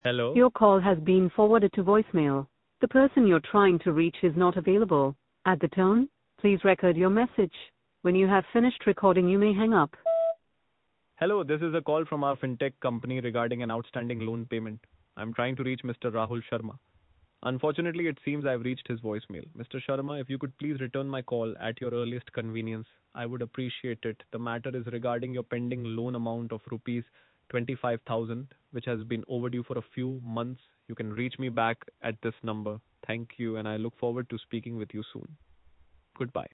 Hello. Your call has been forwarded to voicemail. The person you're trying to reach is not available. At the tone, please record your message. When you have finished recording, you may hang up. Hello, this is a call from our fintech company regarding an outstanding loan payment. I'm trying to reach Mr. Rahul Sharma. Unfortunately, it seems I've reached his voicemail. Mr. Sharma, if you could please return my call at your earliest convenience, I would appreciate it. The matter is regarding your pending loan amount of rupees 25,000, which has been overdue for a few months. You can reach me back at this number. Thank you, and I look forward to speaking with you soon. Goodbye.